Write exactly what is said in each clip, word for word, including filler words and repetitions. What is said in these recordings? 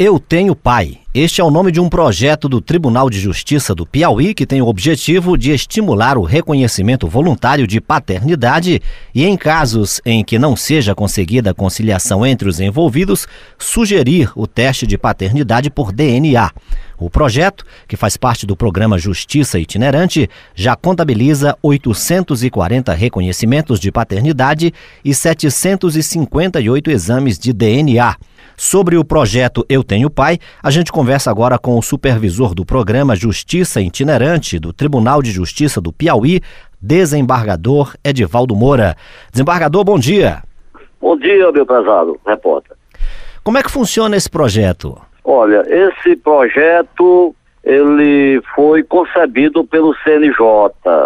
Eu Tenho Pai. Este é o nome de um projeto do Tribunal de Justiça do Piauí que tem o objetivo de estimular o reconhecimento voluntário de paternidade e, em casos em que não seja conseguida a conciliação entre os envolvidos, sugerir o teste de paternidade por D N A. O projeto, que faz parte do programa Justiça Itinerante, já contabiliza oitocentos e quarenta reconhecimentos de paternidade e setecentos e cinquenta e oito exames de D N A. Sobre o projeto Eu Tenho Pai, a gente conversa agora com o supervisor do programa Justiça Itinerante do Tribunal de Justiça do Piauí, desembargador Edivaldo Moura. Desembargador, bom dia. Bom dia, meu prezado repórter. Como é que funciona esse projeto? Olha, esse projeto, ele foi concebido pelo C N J.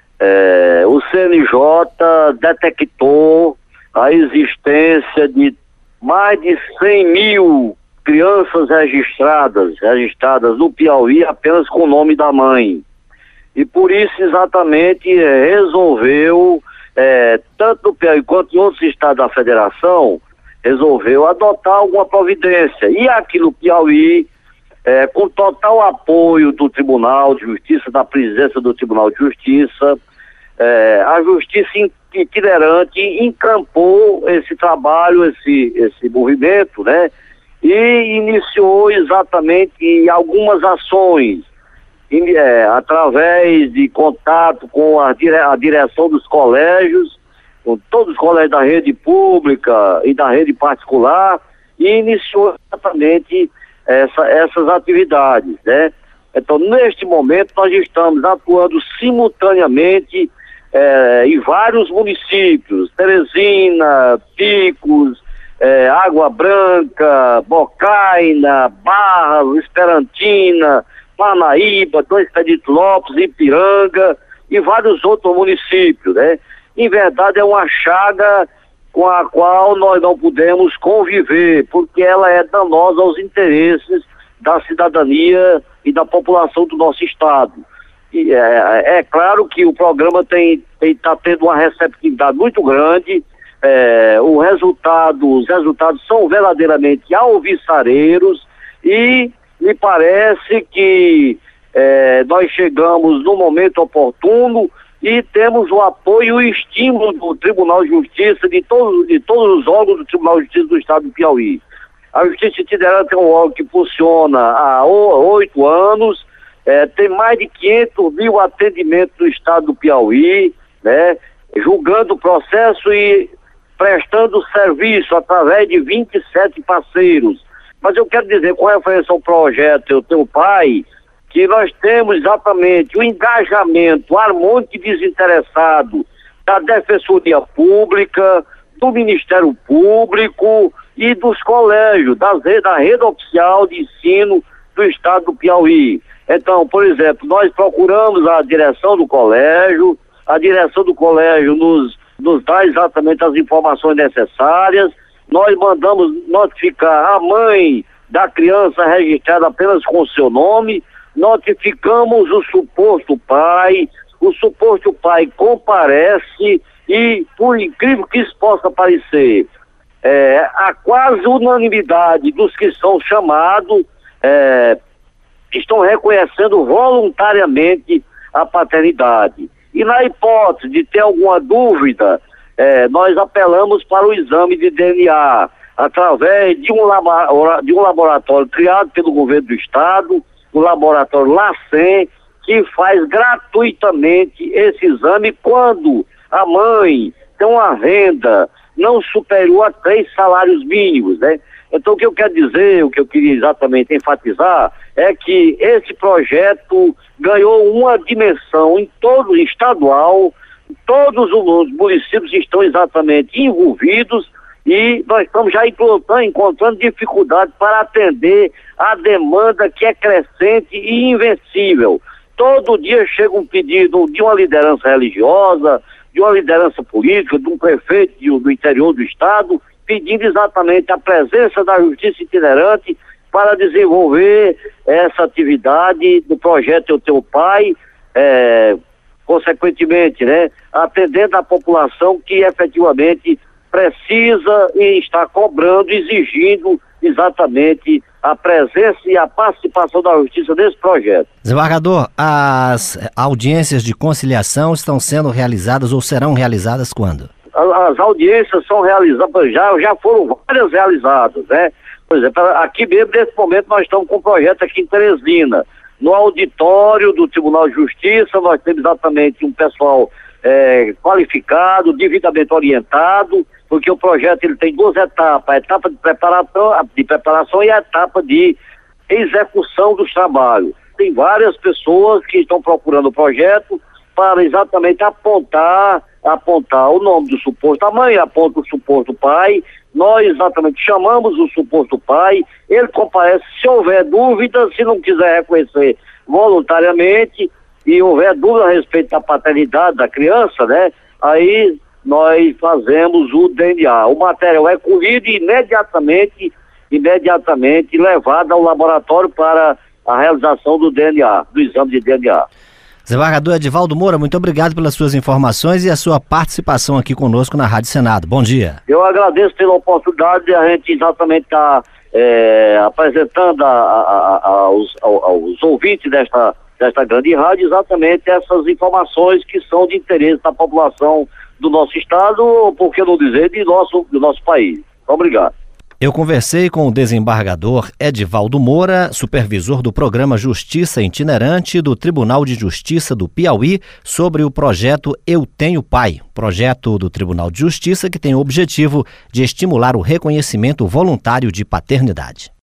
É, o C N J detectou a existência de mais de cem mil crianças registradas, registradas no Piauí apenas com o nome da mãe. E por isso exatamente é, resolveu, é, tanto no Piauí quanto em outros estados da federação, resolveu adotar alguma providência. E aqui no Piauí, é, com total apoio do Tribunal de Justiça, da presidência do Tribunal de Justiça, é, a Justiça Itinerante encampou esse trabalho, esse, esse movimento, né? E iniciou exatamente algumas ações, é, através de contato com a, dire, a direção dos colégios, com todos os colégios da rede pública e da rede particular, e iniciou exatamente essa, essas atividades, né? Então, neste momento, nós estamos atuando simultaneamente É, em vários municípios, Teresina, Picos, é, Água Branca, Bocaina, Barra, Esperantina, Parnaíba, Dois Pedito Lopes, Ipiranga e vários outros municípios, né? Em verdade é uma chaga com a qual nós não podemos conviver, porque ela é danosa aos interesses da cidadania e da população do nosso estado. E é, é claro que o programa tem está tendo uma receptividade muito grande, é, o resultado, os resultados são verdadeiramente alvissareiros e me parece que é, nós chegamos no momento oportuno e temos o apoio e o estímulo do Tribunal de Justiça, de todos, de todos os órgãos do Tribunal de Justiça do Estado do Piauí. A Justiça Itinerante é um órgão que funciona há oito anos, É, tem mais de quinhentos mil atendimentos no estado do Piauí, né, julgando o processo e prestando serviço através de vinte e sete parceiros. Mas eu quero dizer, com referência ao projeto Eu Tenho Pai, que nós temos exatamente o engajamento harmônico e desinteressado da Defensoria Pública, do Ministério Público e dos colégios, das, da rede oficial de ensino do estado do Piauí. Então, por exemplo, nós procuramos a direção do colégio, a direção do colégio nos, nos dá exatamente as informações necessárias, nós mandamos notificar a mãe da criança registrada apenas com o seu nome, notificamos o suposto pai, o suposto pai comparece e, por incrível que isso possa parecer, é, a quase unanimidade dos que são chamados, é, estão reconhecendo voluntariamente a paternidade. E na hipótese de ter alguma dúvida, eh, nós apelamos para o exame de D N A, através de um, labo, de um laboratório criado pelo governo do estado, o laboratório LACEN, que faz gratuitamente esse exame quando a mãe tem uma renda não superior a três salários mínimos, né? Então, o que eu quero dizer, o que eu queria exatamente enfatizar, é que esse projeto ganhou uma dimensão em todo estadual, todos os municípios estão exatamente envolvidos e nós estamos já encontrando, encontrando dificuldade para atender a demanda que é crescente e invencível. Todo dia chega um pedido de uma liderança religiosa, de uma liderança política, de um prefeito do interior do estado, pedindo exatamente a presença da Justiça Itinerante para desenvolver essa atividade do projeto Eu Tenho Pai, é, consequentemente, né, atendendo a população que efetivamente precisa e está cobrando, exigindo exatamente a presença e a participação da Justiça nesse projeto. Desembargador, as audiências de conciliação estão sendo realizadas ou serão realizadas quando? As audiências são realizadas, já, já foram várias realizadas, né? Por exemplo, aqui mesmo, nesse momento, nós estamos com um projeto aqui em Teresina. No auditório do Tribunal de Justiça, nós temos exatamente um pessoal é, qualificado, devidamente orientado, porque o projeto ele tem duas etapas, a etapa de preparação, de preparação e a etapa de execução dos trabalhos. Tem várias pessoas que estão procurando o projeto para exatamente apontar, apontar o nome do suposto, a mãe aponta o suposto pai, nós exatamente chamamos o suposto pai, ele comparece se houver dúvida, se não quiser reconhecer voluntariamente e houver dúvida a respeito da paternidade da criança, né? Aí nós fazemos o D N A. O material é colhido e imediatamente, imediatamente levado ao laboratório para a realização do D N A, do exame de D N A. Desembargador Edivaldo Moura, muito obrigado pelas suas informações e a sua participação aqui conosco na Rádio Senado. Bom dia. Eu agradeço pela oportunidade de a gente exatamente estar é, apresentando a, a, a, aos, aos ouvintes desta, desta grande rádio exatamente essas informações que são de interesse da população do nosso estado, ou por que não dizer, de nosso, do nosso país. Obrigado. Eu conversei com o desembargador Edivaldo Moura, supervisor do programa Justiça Itinerante do Tribunal de Justiça do Piauí, sobre o projeto Eu Tenho Pai, projeto do Tribunal de Justiça que tem o objetivo de estimular o reconhecimento voluntário de paternidade.